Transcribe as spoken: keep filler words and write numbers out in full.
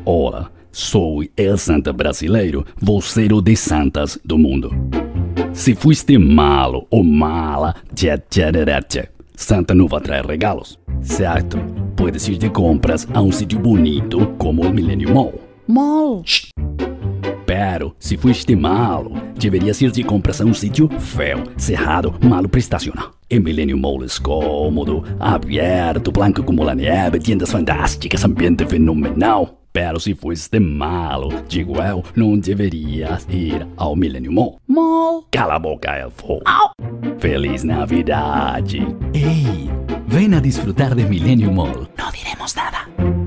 Olá, sou el Santa brasileiro, voceiro de santas do mundo. Se fuiste malo ou mala, tchê, tchê, tchê, tchê, Santa não vai trazer regalos, certo? Puedes ir de compras a um sítio bonito como o Millennium Mall. Mall. Shh. Pero, se fuiste malo, deverias ir de compras a um sítio feio, cerrado, malo para estacionar. O Millennium Mall é cômodo, aberto, branco como a neve, tiendas fantásticas, ambiente fenomenal. Pero se fuiste malo, digo eu, não deverias ir ao Millennium Mall. Mall. Cala a boca, elfo. Au. Feliz Navidade. Ei, ven a disfrutar de Millennium Mall. No diremos nada.